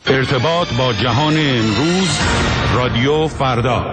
ارتباط با جهان امروز، رادیو فردا.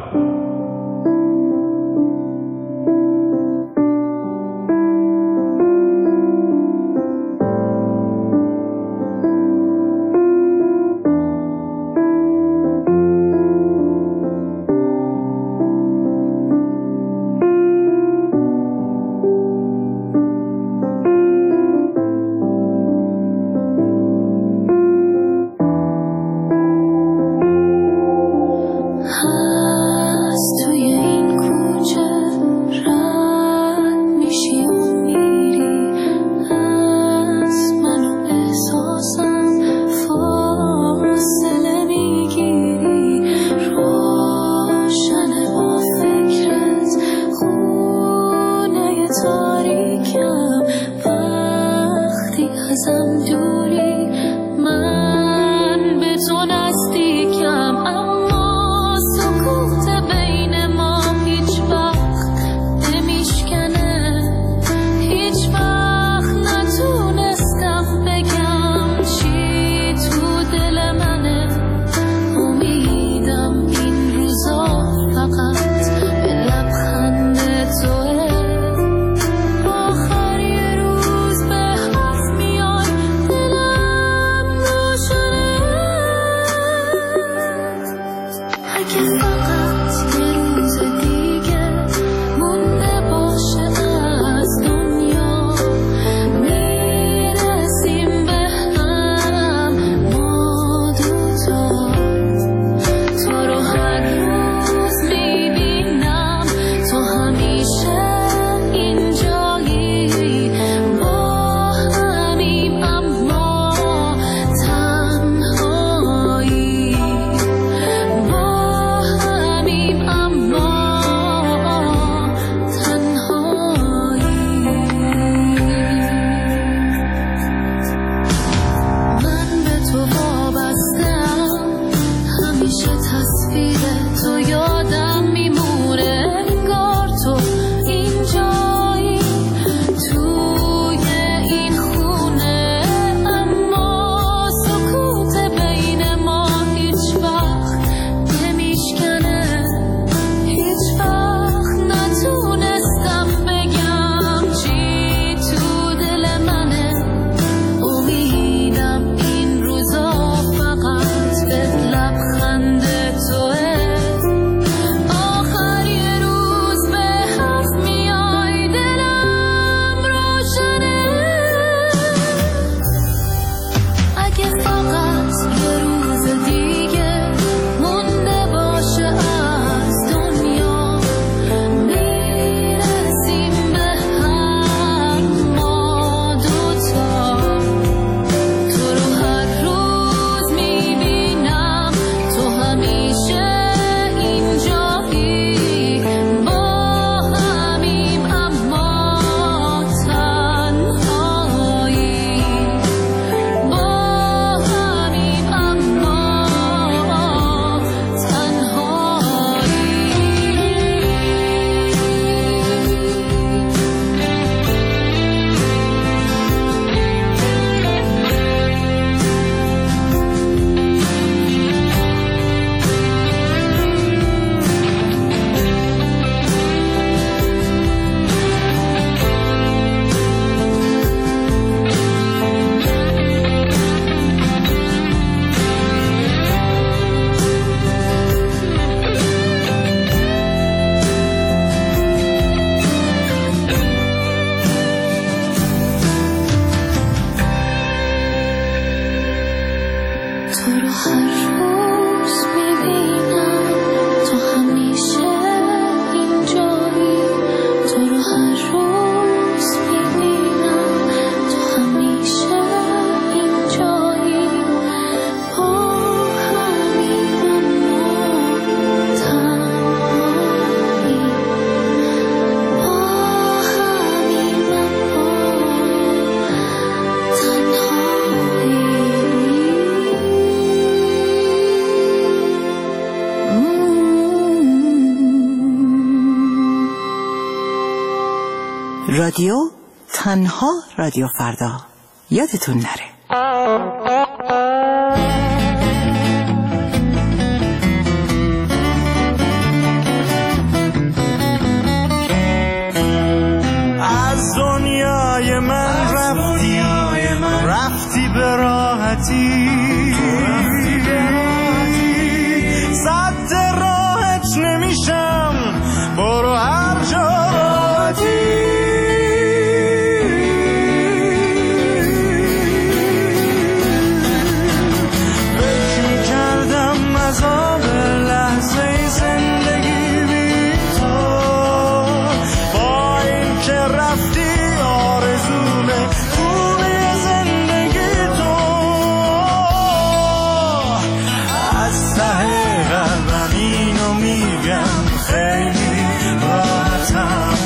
رادیو تنها رادیو فردا، یادتون نره. راحتی صد راحت نمیشم برو هر جا راحتی فکر میکردم عذاب لحظه زندگی بی تو با این که رفتی آرزومه خوبی زندگی تو از ته قلبم اینو میگم خیلی راحتم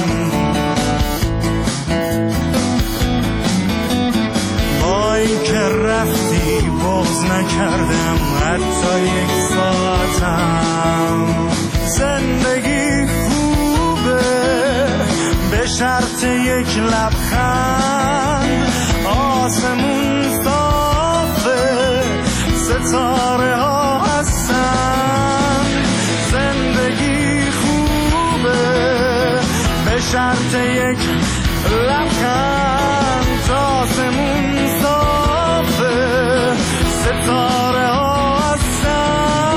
با این که رفتی بغض نکردم حتی یک ساعتم زندگی خوبه به شرط یک لبخند آسمون صافه ستاره ها هستن زندگی خوبه به شرط یک لبخند آسمون صافه ستاره ها هستن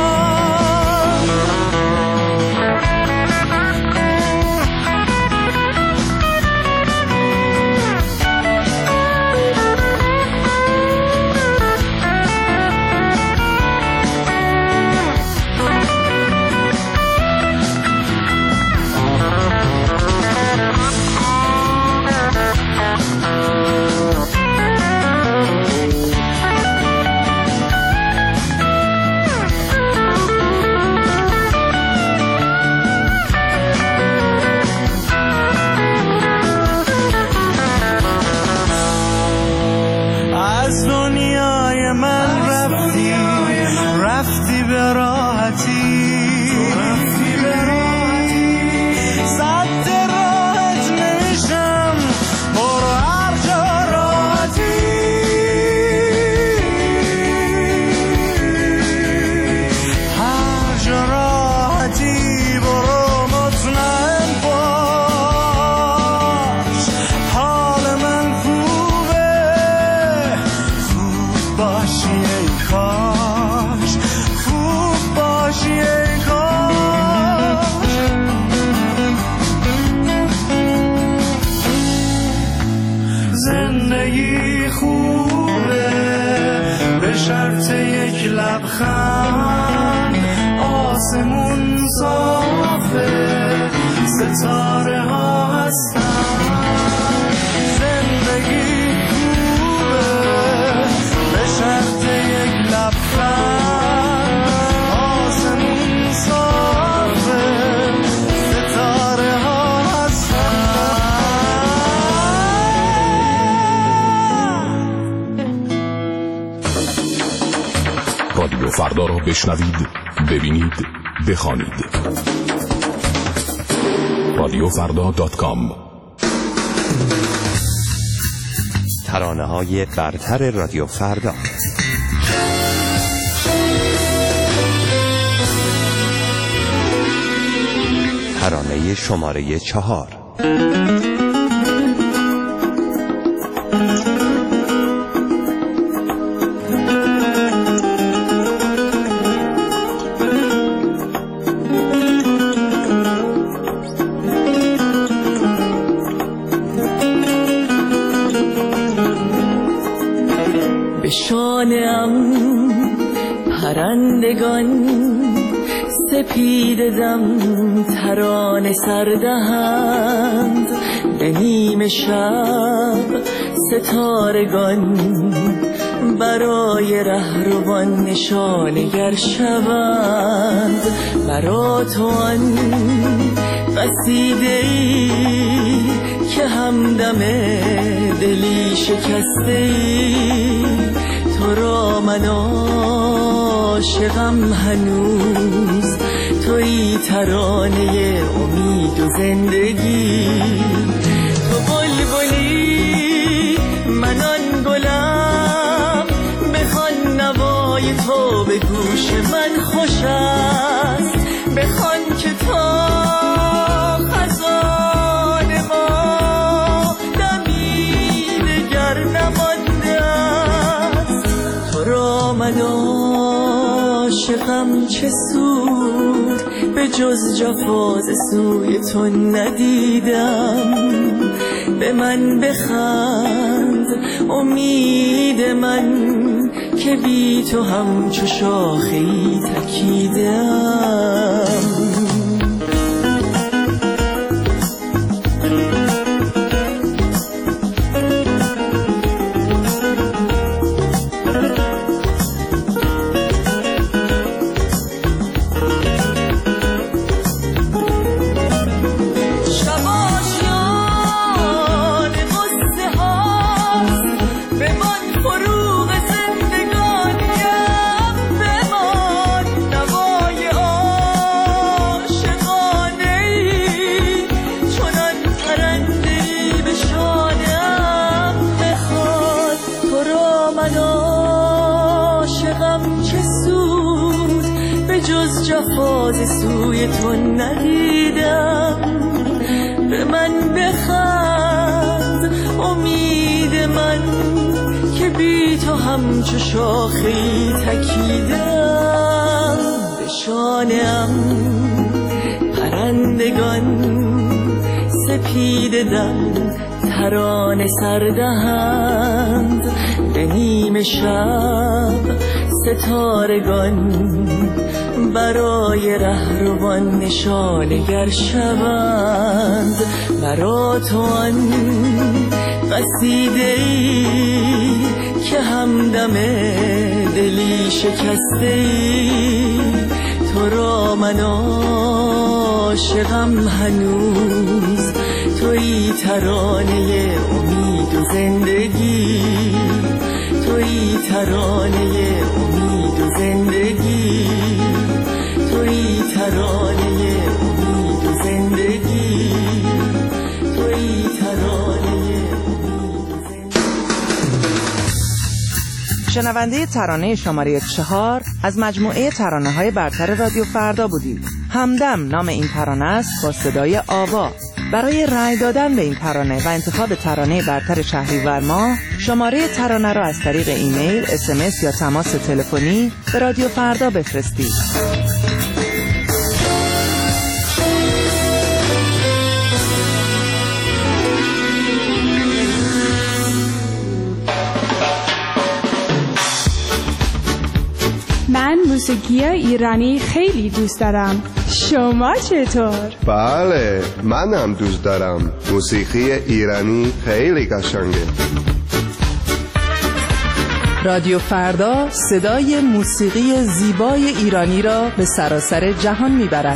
از دنیای من رفتی به راحتی صد راحت نمیشم برو هر جا راحتی هر جا راحتی برو مطمئن باش حال من خوبه خوب باشی ای کاش خوب باشی ای کاش زندگی خوبه به شرط یک لبخند آسمون صافه ستاره ها هستن زندگی خوبه به شرط یک لبخند آسمون صافه ستاره ها هستن رادیو فردا را بشنوید، ببینید، بخوانید. radiofrda.com. ترانه‌های برتر رادیو فردا. ترانه شماره 4. به شانه‌ام پرندگان سپیددم ترانه سردهند به نیم شب ستارگان برای رهروان نشانگر شوند برا تو آن قصیده‌ای که همدم دلی شکسته‌ای تو را من عاشقم هنوز تویی ترانه امید و زندگی تو بلبلی من آن گلم بخوان نوای تو به گوش من خوش است بخوان که تا خزان ما دمی دگر نمانده است تو من عاشقم چه سود به جز جفاز سوی تو ندیدم. به من بخند امید من که بی تو همچو شاخه‌ای تکیدم. جفاز سوی تو ندیدم. به من بخند امید من که بی تو همچو شاخه‌ای تکیدم. به شانه‌ام پرندگان سپید دم ترانه سردهند. به نیمه شب ستارگان برای رهروان نشانگر شوند. برا تو آن قصیده‌ای که همدم دلی شکسته‌ای. تو را من عاشقم هنوز، تویی ترانه امید و زندگی. تویی ترانه امید و زندگی. تویی ترانه امید و زندگی. تویی ترانه امید و زندگی. شنونده ترانه شماره 4 از مجموعه ترانه‌های برتر رادیو فردا بودید. همدم نام این ترانه است با صدای آوا. برای رأی دادن به این ترانه و انتخاب ترانه برتر شهریور ماه شماره ترانه را از طریق ایمیل، SMS یا تماس تلفنی به رادیو فردا بفرستید. من موسیقی ایرانی خیلی دوست دارم. شما چطور؟ بله، منم دوست دارم. موسیقی ایرانی خیلی قشنگه. رادیو فردا صدای موسیقی زیبای ایرانی را به سراسر جهان میبرد.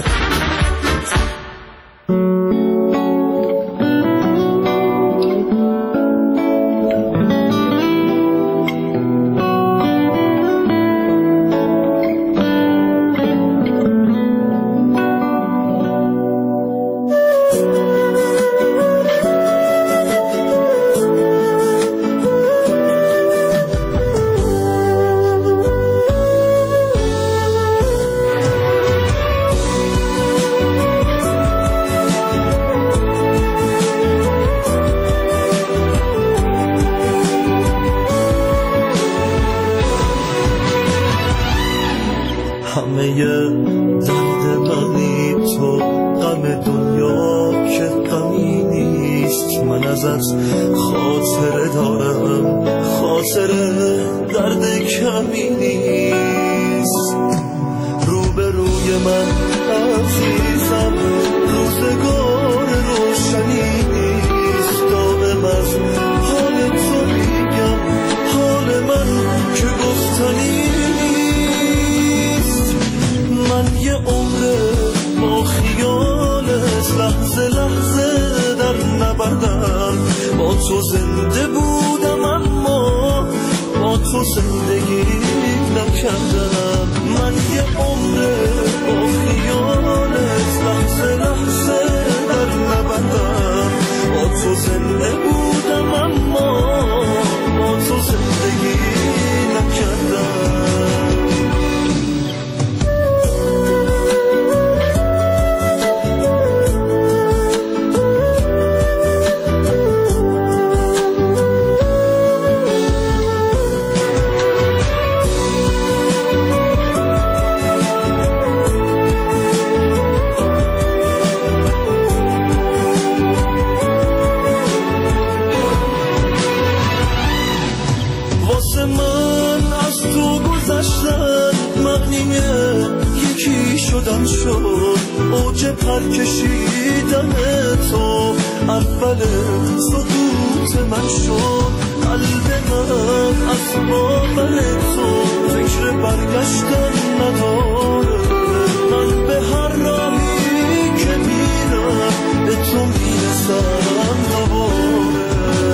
گذشتن معنی یکی شدن شد، اوج پر کشیدن تو اول سقوط من شد. قلب من از باور تو فکر برگشتن نداره، من به هر راهی که میرم به تو میرسم دوباره.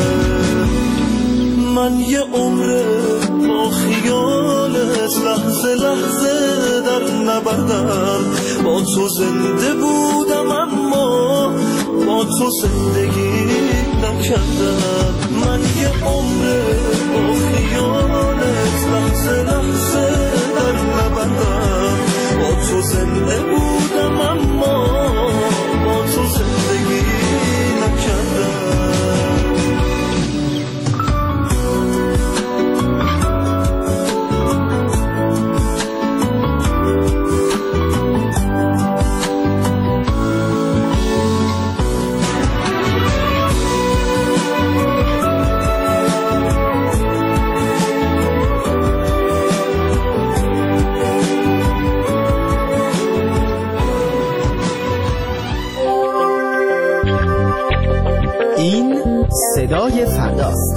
من یه عمره با خیالت لحظه لحظه در نبردم، با تو زنده بودم اما با تو زندگی نکردم. من یه عمره با خیالت لحظه لحظه در نبردم، با تو زنده بودم اما با تو زندگی نکردم. صدای فرداست.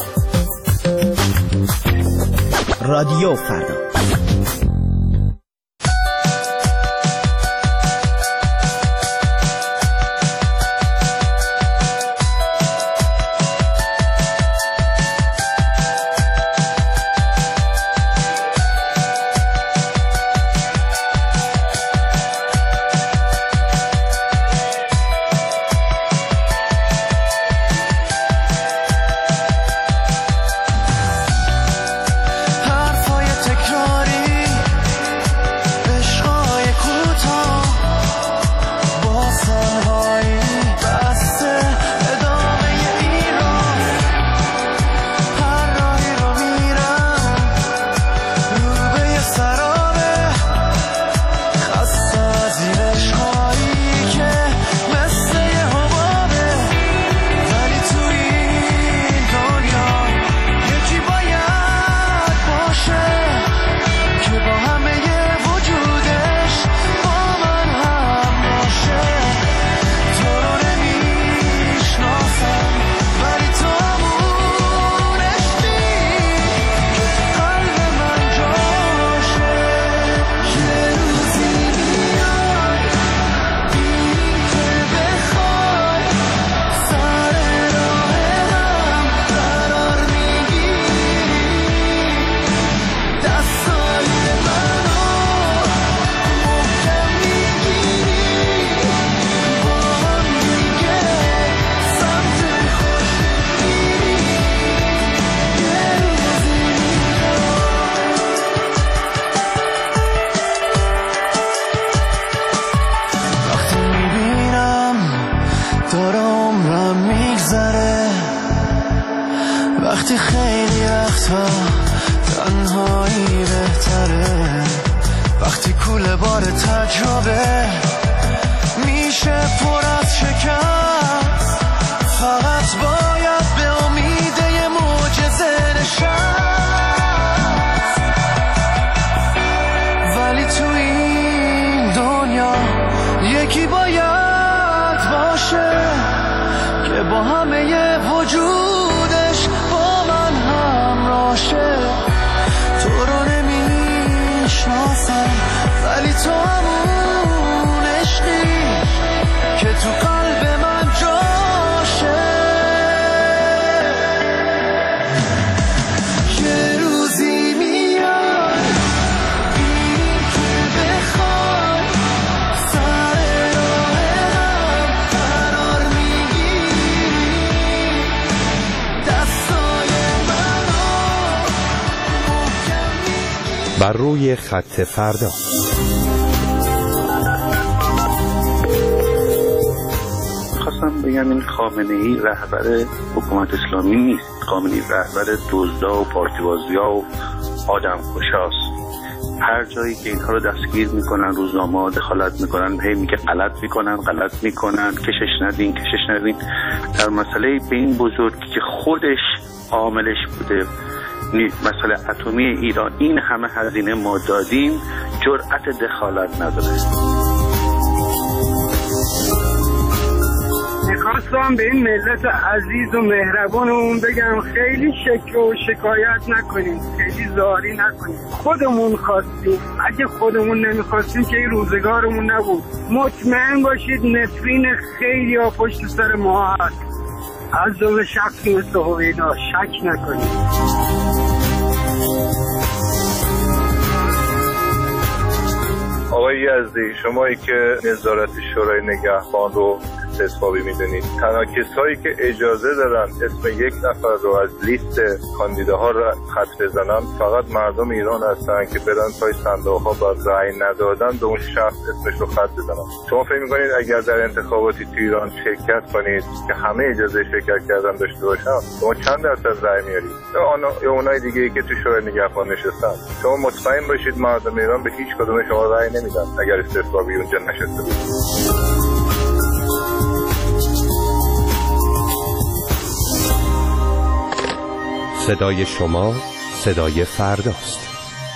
رادیو فردا. وقتی خیلی وقتا تنهایی بهتره، وقتی کوله بار تجربه میشه پر از شکست، فقط باید به امید یه معجزه نشست. ولی تو این دنیا یکی باید باشه که با همه ی وجودش با من همراشه. تو رو نمیشناسم ولی تو همون عشقی که تو قلب من جاشه. یه روزی میاد این که بخوای سر راه هم قرار میگیری، دستای منو محکم میگیری. بر روی خط فردا. خواستم بگم این خامنه‌ای رهبر حکومت اسلامی نیست، خامنه‌ای رهبر دزدا و پارتیبازیا و آدم کشاست. هر جایی که اینها رو دستگیر میکنن، روزنامه‌ها دخالت میکنن، هی میگه غلط میکنن، کشش ندین. در مسئله به این بزرگی که خودش عاملش بوده مسئله اتمی ایران این همه هزینه ما دادیم، جرأت دخالت نداره. میخواستم به این ملت عزیز و مهربانمون بگم خیلی شکر و شکایت نکنیم، خیلی زاری نکنیم. خودمون خواستیم، اگه خودمون نمیخواستیم که این روزگارمون نبود. مطمئن باشید نفرین خیلی ها پشت سر ما هست، از جمله شخصی مثل هویدا، شک نکنیم. آقای یزدی، شمایی که نظارت شورای نگهبان رو استثبابی میدونید، تنها کسایی که اجازه دارن اسم یک نفر رو از لیست کاندیداها رو خط بزنن فقط مردم ایران هستن که برن پای صندوق‌ها با رأی ندادن به اون شخص اسمش رو خط بزنن. شما فکر می‌کنید اگر در انتخاباتی تو ایران شرکت کنید که همه اجازه شرکت کردن داشته باشن، شما چند درصد رأی میارید؟ یا اونای دیگه‌ای که تو شورای نگهبان نشستن، شما مطمئن باشید مردم ایران به هیچ کدوم شما رأی نمیدن اگر استثبابی اونجا نشسته بود. صدای شما صدای فرداست.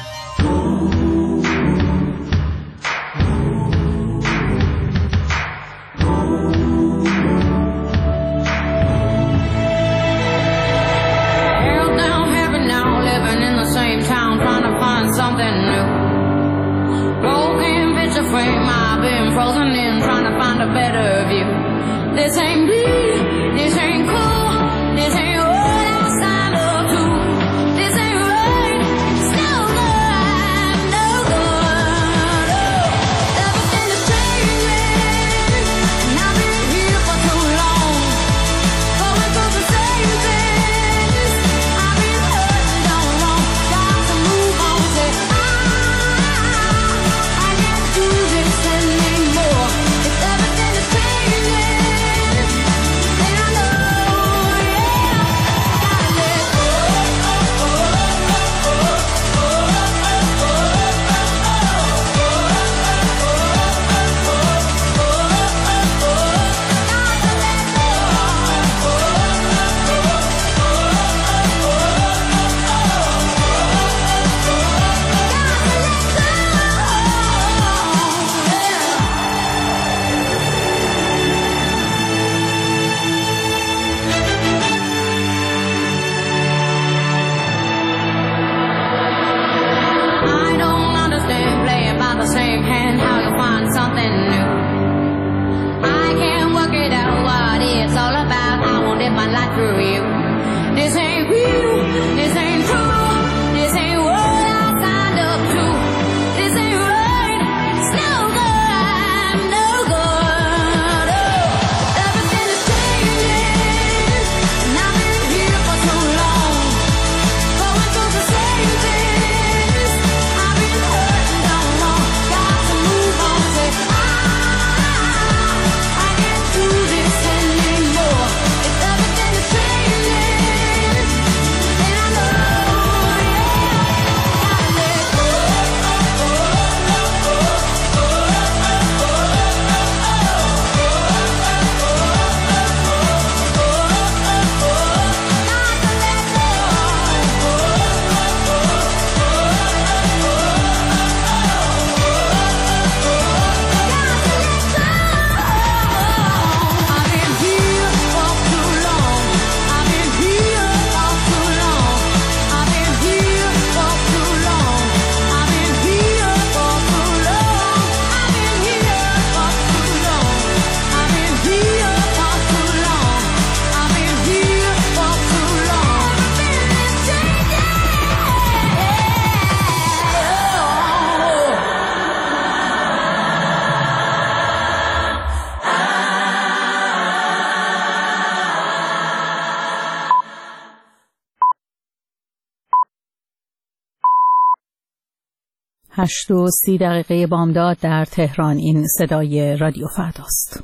هشت و 30 دقیقه بامداد در تهران. این صدای رادیو فرداست.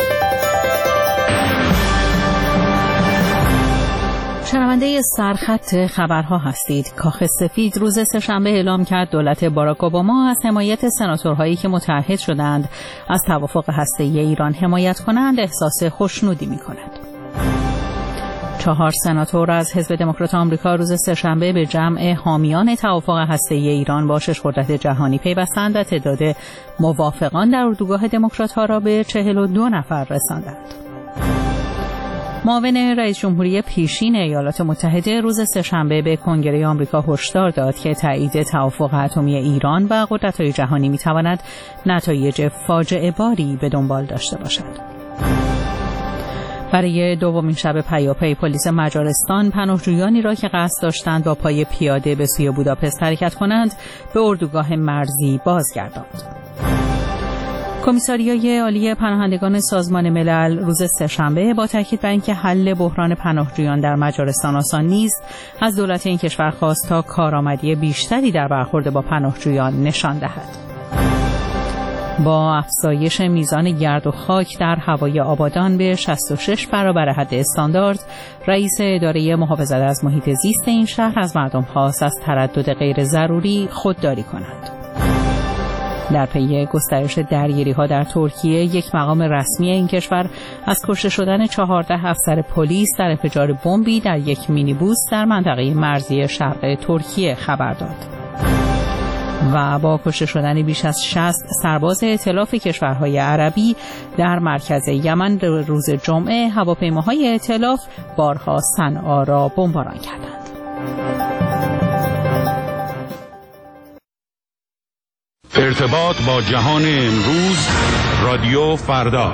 شنونده سرخط خبرها هستید. کاخ سفید روز سه‌شنبه اعلام کرد دولت باراک اوباما از حمایت سناتورهایی که متعهد شدند از توافق هسته‌ای ایران حمایت کنند احساس خوشنودی می‌کند. 4 سناتور از حزب دموکرات آمریکا روز سه‌شنبه به جمع حامیان توافق هسته‌ای ایران با شش‌قدرت جهانی پیوستند و تعداد موافقان در اردوگاه دموکرات‌ها را به 42 نفر رساندند. معاون رئیس جمهوری پیشین ایالات متحده روز سه‌شنبه به کنگره آمریکا هشدار داد که تایید توافق اتمی ایران و قدرت‌های جهانی می‌تواند نتایج فاجعه‌باری به دنبال داشته باشد. برای دومین شب پیاپی پلیس مجارستان پناهجویانی را که قصد داشتند با پای پیاده به سوی بوداپست حرکت کنند به اردوگاه مرزی بازگرداند. کمیساریای عالی پناهندگان سازمان ملل روز سه‌شنبه با تاکید بر اینکه حل بحران پناهجویان در مجارستان آسان نیست، از دولت این کشور خواست تا کارآمدی بیشتری در برخورد با پناهجویان نشان دهد. با افزایش میزان گرد و خاک در هوای آبادان به 66 برابر حد استاندارد، رئیس اداره محافظت از محیط زیست این شهر از مردم خواست از تردد غیر ضروری خودداری کنند. در پی گسترش درگیری‌ها در ترکیه، یک مقام رسمی این کشور از کشته شدن 14 افسر پلیس در انفجار بمبی در یک مینیبوس در منطقه مرزی شرق ترکیه خبر داد. و با کشته شدن بیش از 60 سرباز ائتلاف کشورهای عربی در مرکز یمن روز جمعه، هواپیماهای ائتلاف بارها صنعا را بمباران کردند. ارتباط با جهان امروز، رادیو فردا.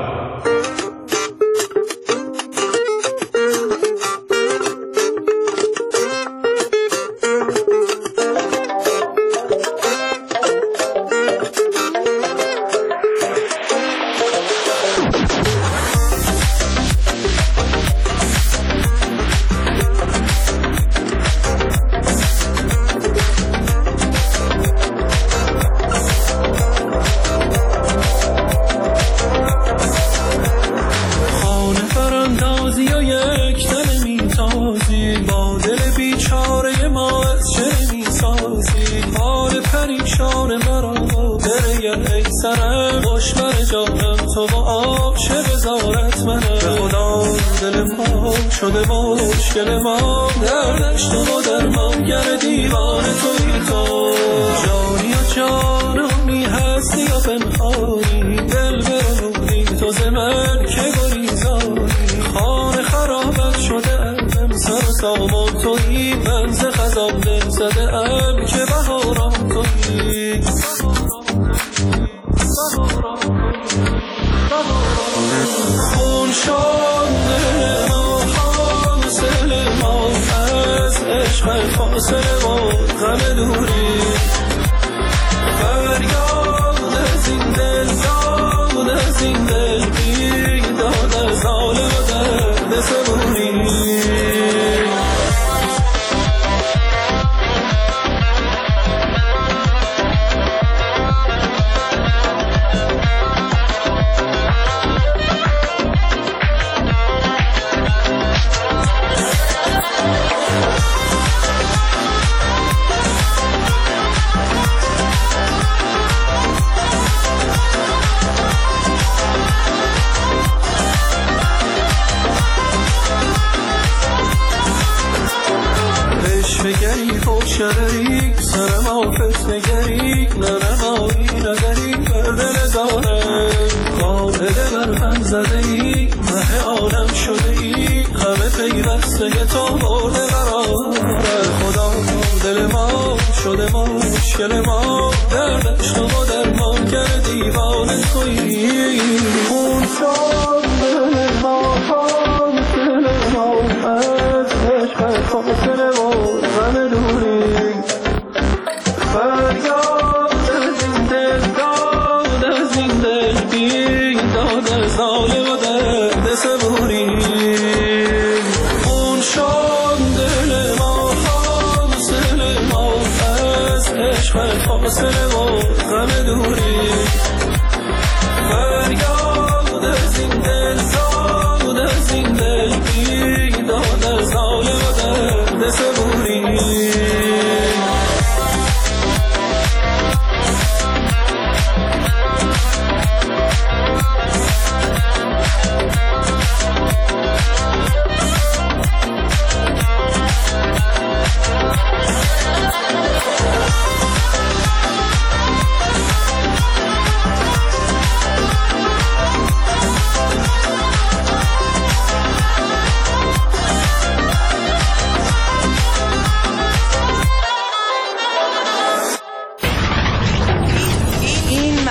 شده مشکل ما دردش تو و درمانگر دیوانه توی تو، جانی و جانمی هستی یا پنهانی، دل برمونی تو زمن که گریزانی، خانه خرابت شده ام سر و سامان توی، بنز خزان دل زده ام که بهاران توی، خون شده فاصله و غم دوری، فریاد از این دل، داد از این دل، بیداد از حال و درد صبوری. شرریک سرم آفت نگریک نرمایی نگری بردل دارم، قاعده برهم زده ای مه عالم شده ای، همه پیوسته تو برده قراره، خدا دل ما شده مشکل ما، دردش تو و درمان کرد دیوانه تویی، خون شد دل ما فاصله ما، از عشق فاصله و غم دوری، فریاد از این دل، داد از این دل، بیداد از حال و درد صبوری، خون شد دل ما فاصله ما، از عشق فاصله و غم دوری، فریاد از این دل، داد از این دل، بیداد از حال و درد صبوری.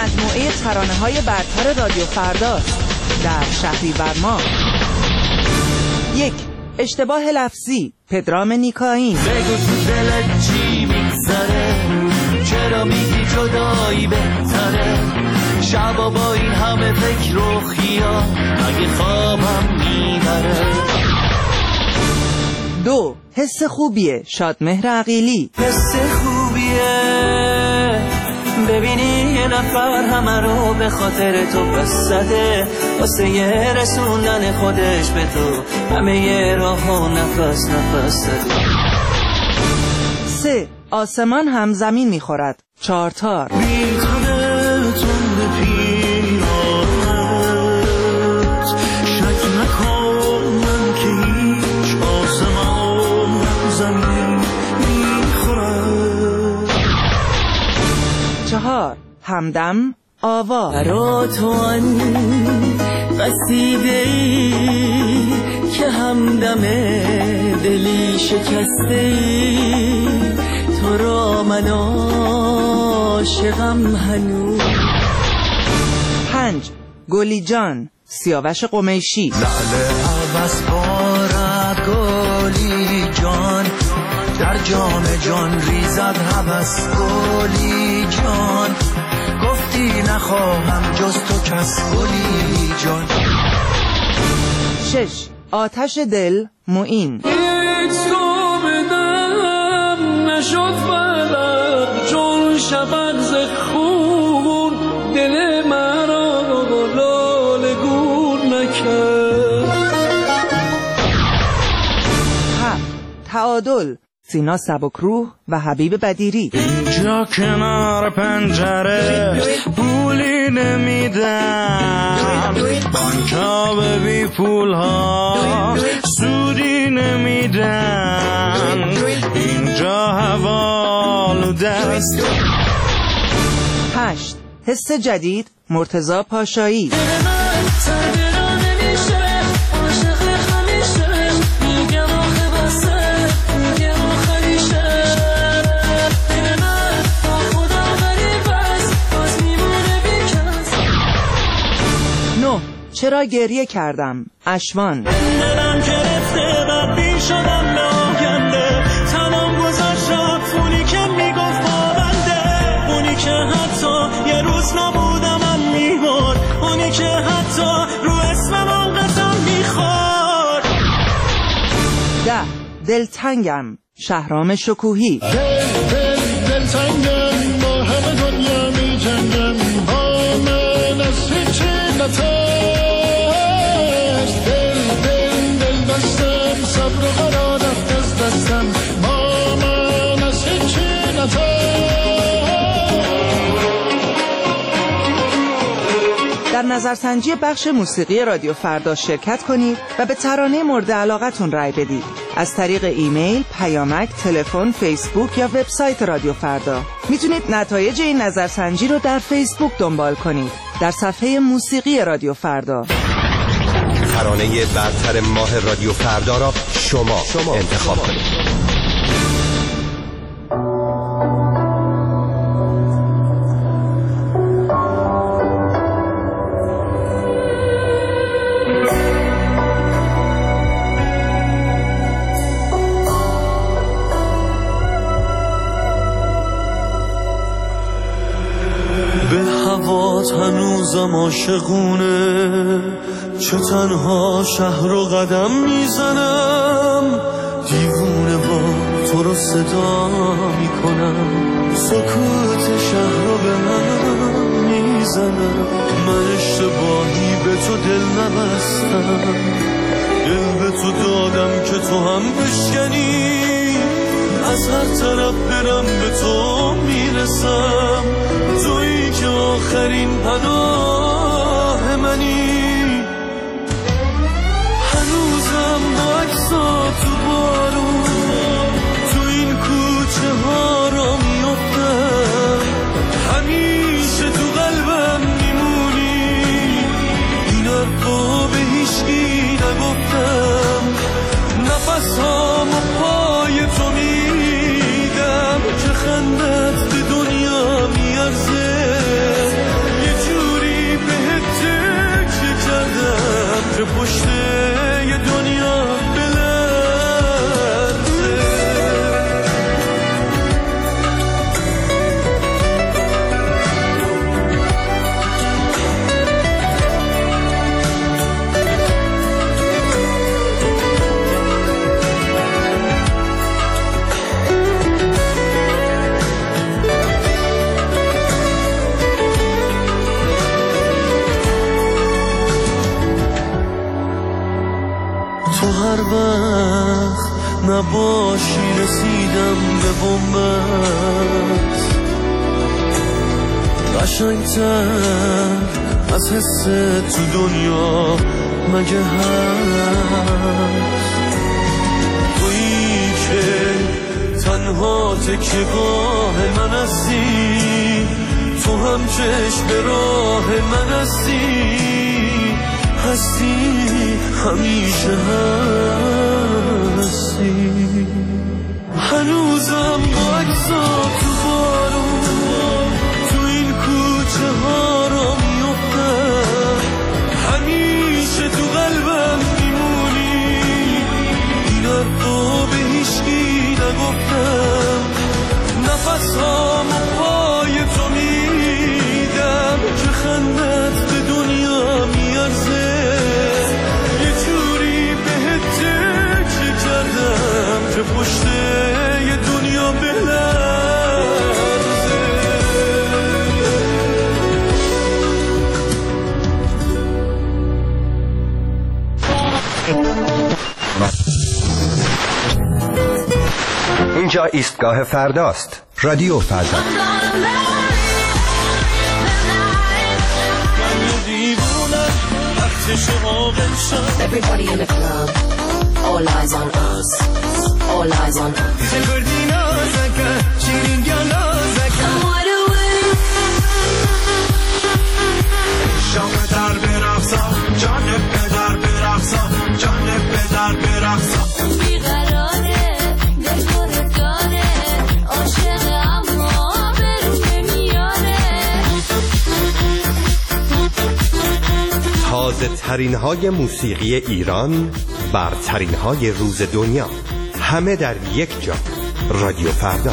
مجموعه ترانه‌های برتر رادیو فرداست در شهریور ماه. 1. اشتباه لفظی، پدرام نیکاین. بگو تو دلت چی میگذره، چرا میگی جدایی بهتره، شبا با این همه فکر و خیال اگه خوابم میبره. 2. حس خوبیه، شادمهر عقیلی. حس خوبیه ببینی یه نفر همه رو به خاطر تو بس زده، واسه یه رسوندن خودش به تو همه یه راه ها نفس نفس زده. 3. آسمان هم زمین میخورد، چارتار. بی تو دلتون به پیرانت شک نکن من که هیچ آسمان هم زمین میخورد. 4. همدم آوا. برا تو آن قصیده‌ای که همدم دلی شکسته‌ای، تو را من عاشقم هنوز. 5. گلی جان، سیاوش قمیشی. لعل عوض بارد گلی جان، در جام جان ریزد هوس گلی جان، گفتی نخواهم جز تو کس گلی جان. 6. آتش دل، معین. هیچ تو بدم نشد بلد چون شبک ز خون، دل مرا لاله گون نکرد. 7. تعادل، سینا سبکروح و حبیب بدیری. اینجا کنار پنجره پولی نمیدن، بانکا به بی پول ها سودی نمیدن، اینجا حوالوده است. 8. حس جدید، مرتضی پاشایی. چرا گریه کردم، اشوان. دلم گرفته بدبین شدم به آینده، تمام گذشت رفت اونی که میگفت پابنده، اونی که حتی یه روز نبودمم میبرد، اونی که حتی رو اسمم قسم میخورد. 10. دلتنگم، شهرام شکوهی. دلتنگم با همه دنیا می جنگم، با من از هیچی نترس. دل دستم صبر و قرار رفت از دستم، با من از هیچی نترس. در نظرسنجی بخش موسیقی رادیو فردا شرکت کنید و به ترانه مورد علاقتون رای بدید. از طریق ایمیل، پیامک، تلفن، فیسبوک یا وبسایت رادیو فردا. میتونید نتایج این نظرسنجی رو در فیسبوک دنبال کنید، در صفحه موسیقی رادیو فردا. ترانه برتر ماه رادیو فردا را شما انتخاب کنید. هنوزم عاشقونه، چه تنها شهر رو قدم میزنم، دیوونه با تو رو صدا میکنم، سکوت شهر رو به من میزنم. من اشتباهی به تو دل نبستم، دل به تو دادم که تو هم بشکنی، از هر طرف برم به تو میرسم، تویی که آخرین پناه منی. هنوزم با عکسات تو بارون تو این کوچه ها را میافتم، همیشه تو قلبم میمونی، این حرفا به هیچکی نگفتم، نفس هامو پای تو میدم که خندت به دنیا میارزه، نباشی رسیدم به بومبت قشنگتر از حس تو دنیا مگه هست تویی که تنها تکیه‌گاه من هستی تو هم چشم راه من هستی همیشه هستی هنوزم با عکسات تو بارون تو این کوچه ها را میفتم همیشه تو قلبم میمونی این حرفو به هیچکی نگفتم نفس هامو پای تو میدم که خندت به دنیا میارزه یه جوری بهت تکیه کردم که پشت یه دنیا بلرزه اینجا ایستگاه فرداست. رادیو فردا. Everybody in the club, all eyes on us, all eyes on us. تازه ترین های موسیقی ایران، برترین های روز دنیا، همه در یک جا. رادیو فردا.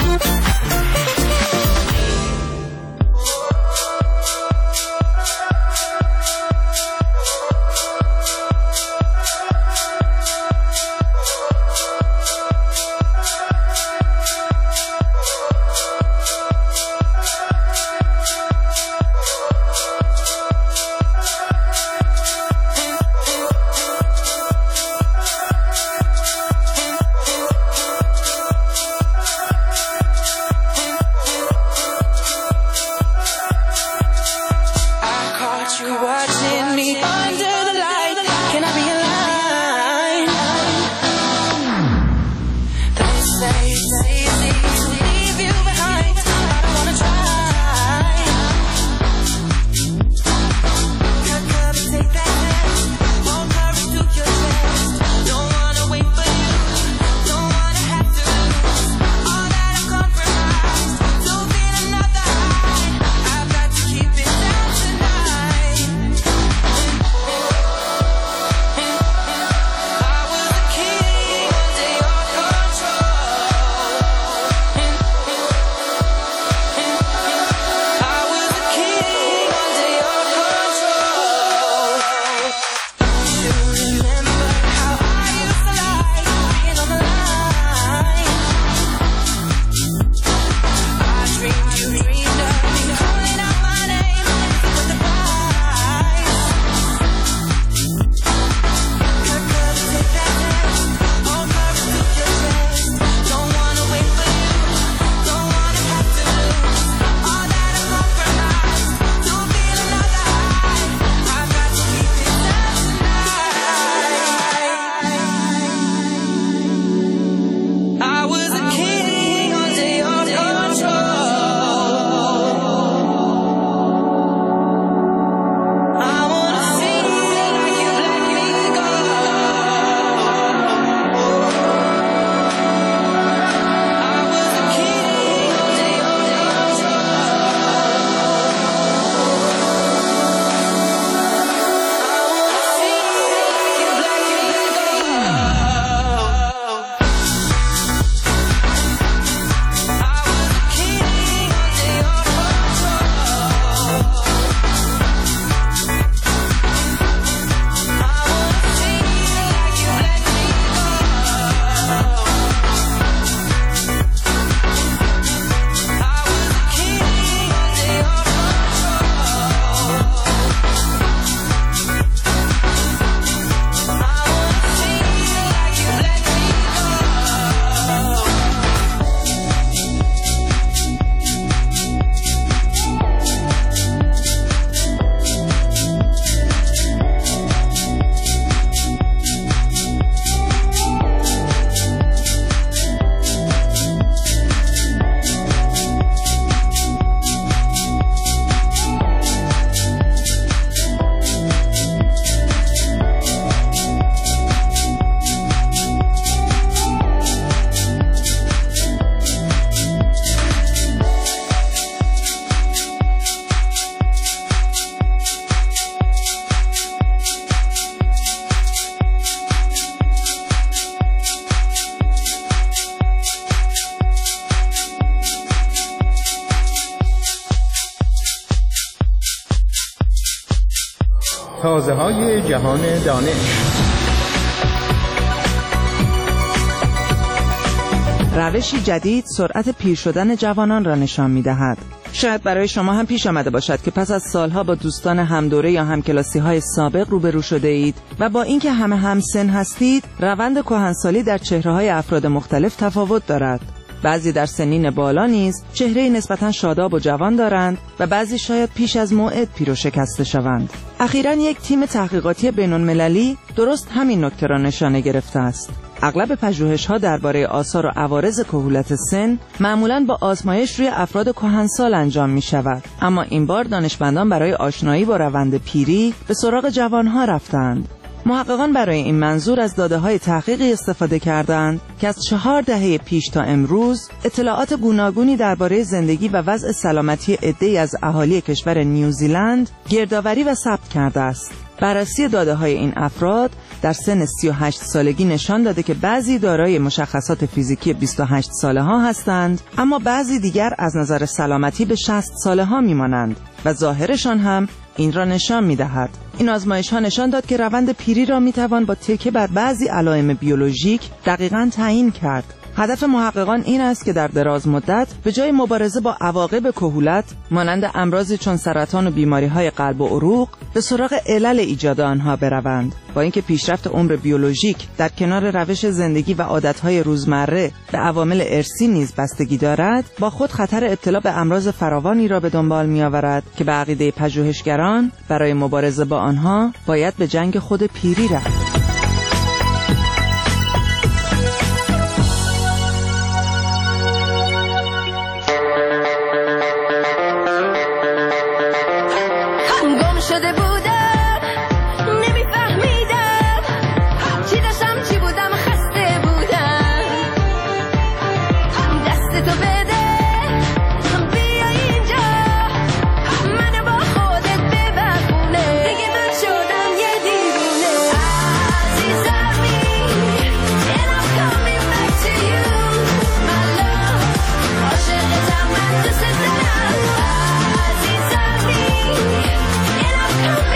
تازه‌های جهان دانش. روشی جدید سرعت پیر شدن جوانان را نشان می‌دهد. شاید برای شما هم پیش آمده باشد که پس از سالها با دوستان همدوره یا همکلاسی‌های سابق روبرو شده اید و با اینکه همه همسن هستید، روند کهنسالی در چهره‌های افراد مختلف تفاوت دارد. بعضی در سنین بالا نیز چهره نسبتاً شاداب و جوان دارند و بعضی شاید پیش از موعد پیر و شکسته شوند. اخیراً یک تیم تحقیقاتی بین‌المللی درست همین نکته را نشانه گرفته است. اغلب پژوهش‌ها درباره آثار و عوارض کهولت سن معمولاً با آزمایش روی افراد کهنسال انجام می‌شود، اما این بار دانشمندان برای آشنایی با روند پیری به سراغ جوان‌ها رفتند. محققان برای این منظور از داده‌های تحقیقی استفاده کردند که از 4 دهه پیش تا امروز اطلاعات گوناگونی درباره زندگی و وضع سلامتی عده‌ای از اهالی کشور نیوزیلند گردآوری و ثبت کرده است. بررسی داده‌های این افراد در سن 38 سالگی نشان داده که بعضی دارای مشخصات فیزیکی 28 ساله ها هستند، اما بعضی دیگر از نظر سلامتی به 60 ساله ها میمانند و ظاهرشان هم این را نشان می‌دهد. این آزمایش‌ها نشان داد که روند پیری را می‌توان با تکیه بر بعضی علائم بیولوژیک دقیقاً تعیین کرد. هدف محققان این است که در دراز مدت به جای مبارزه با عواقب کهولت مانند امراضی چون سرطان و بیماری‌های قلب و عروق به سراغ علل ایجاد آنها بروند. با اینکه پیشرفت عمر بیولوژیک در کنار روش زندگی و عادت‌های روزمره به عوامل ارثی نیز بستگی دارد، با خود خطر ابتلا به امراض فراوانی را به دنبال می‌آورد که به عقیده پژوهشگران برای مبارزه با آنها باید به جنگ خود پیری رفت. شده بودم نمیفهمیدم چی داشتم چی بودم خسته بودم دست تو بده بیا اینجا منو با خودت ببرونه دیگه من شدم یه دیوونه عزیزمی and I'm coming back to you my love عاشقتم من دوست دارم عزیزمی and I'm coming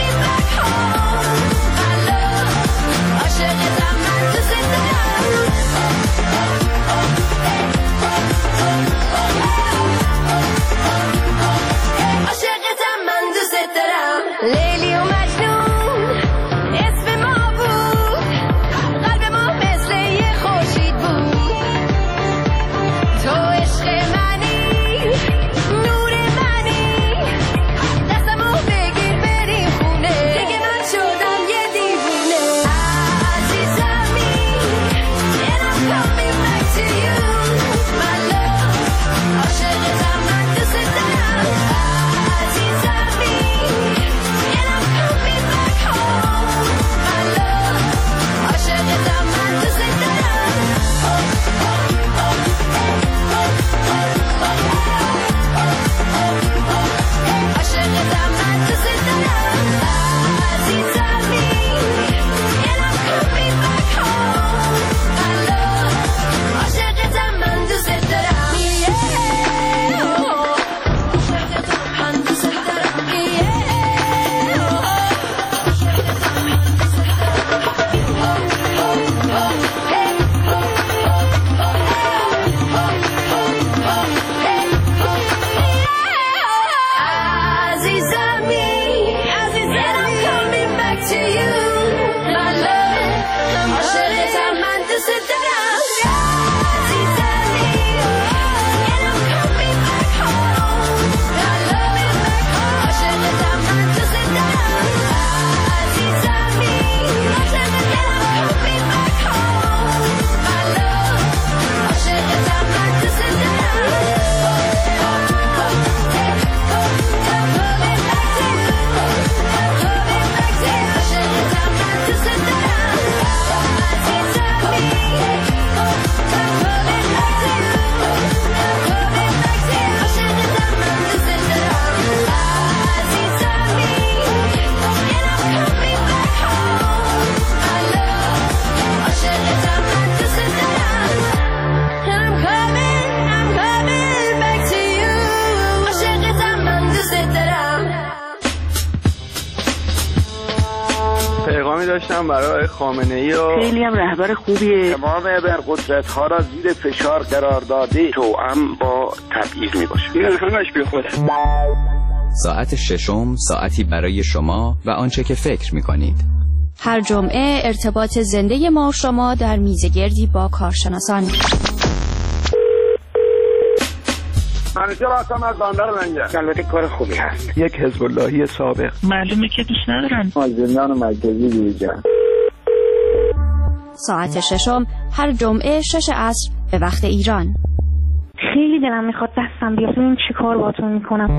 سلامی داشتم برای خامنه‌ای و خیلی هم رهبر خوبیه. تمام ابرقدرت ها را زیر فشار قرار داده، توأم با تبعیض میباشه. این همش بی خوده. ساعت ششم ساعتی برای شما و آنچه که فکر میکنید. هر جمعه ارتباط زنده ما و شما در میزگردی با کارشناسان. منیجر هستم از بندر منجر. البته کار خوبی هست. یک حزب اللهی سابق. معلومه که دوست ندارن. از زندان مرکزی بیرون. ساعت ششم هر جمعه 6 عصر به وقت ایران. خیلی دلم میخواد دستم بیاد ببینم چی کار باتون میکنم.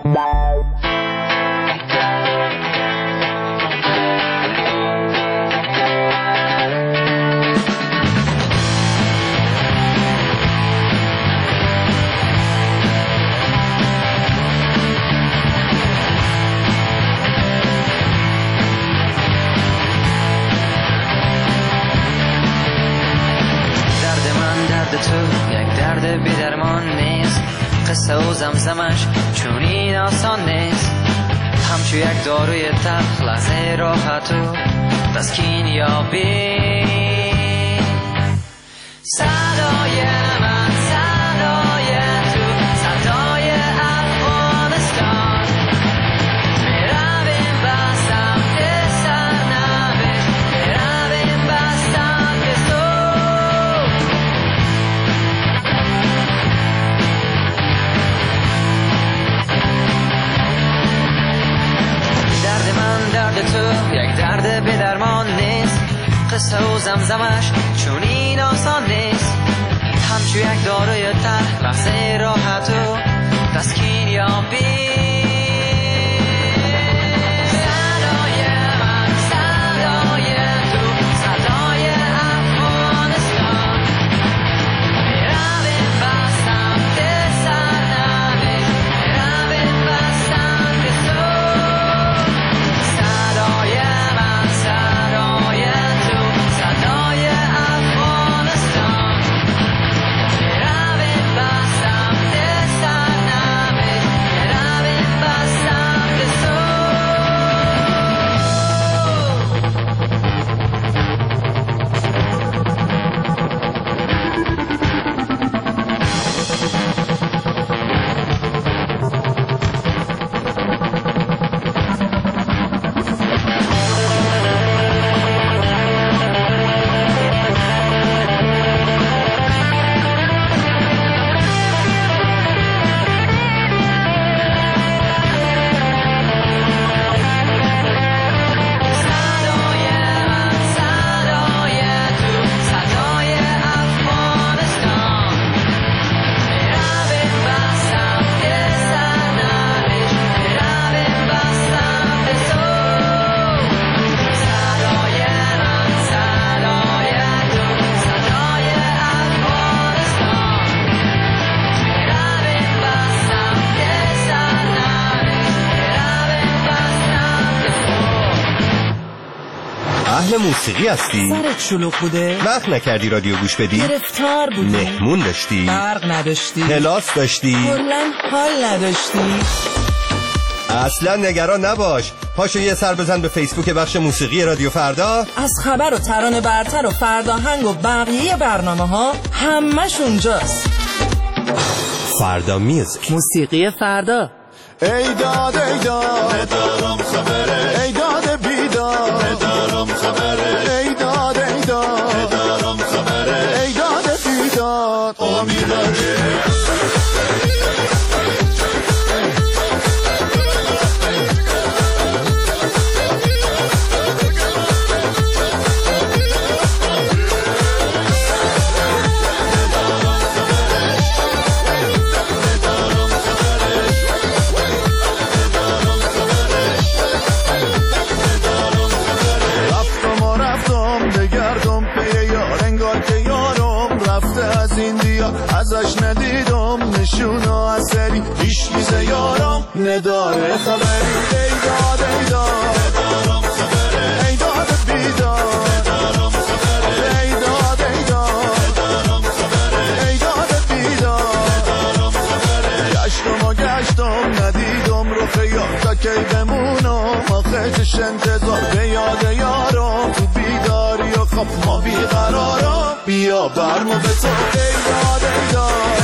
تو یک درد بی درمان نیست، قصه و زمزمش چونین آسان نیست. همچو یک داروی تلخ لحظه راحت و تسکین یابی. صدای من صدای تو، صدای افغانستان. میرویم بستم که سرنوشت، میرویم بستم که درد تو یک درد به درمان نیست، قصه و زمزمش چون این آسان نیست. همچو یک داروی تلخ لحظه راحت و تسکین یابی. صدای من صدای تو، صدای افغانستان. میرویم بستم که سرنوشت، میرویم بستم که موسیقی هستی؟ سرت شلوغ بوده؟ وقت نکردی رادیو گوش بدی؟ گرفتار بودی؟ مهمون داشتی؟ برق نداشتی؟ کلاس داشتی؟ کلاً حال نداشتی؟ اصلا نگران نباش، پاشو یه سر بزن به فیسبوک بخش موسیقی رادیو فردا. از خبر و ترانه برتر و فرداهنگ و بقیه برنامه ها همش اونجاست. فردا میوزیک، موسیقی فردا. ای داد ای داد ندارم خبره، ای داد بیداد ندارم خبره، ای داد ای داد ندارم خبره، ای داد بیداد امیداره. ازش ندیدم نشونو اثری، هیچ میزه یارم نداره خبری. ای داد ای داد ندارم خبره، ای داد بیداد ندارم خبره، ای داد ای داد ندارم خبره، ای داد بیداد ندارم خبره. گشتم و گشتم ندیدم رو خیال تا کی بمونم، آخه چش انتظار به یاد یارم خب ما بیقرارم بیا برمو به تو ایداد ایداد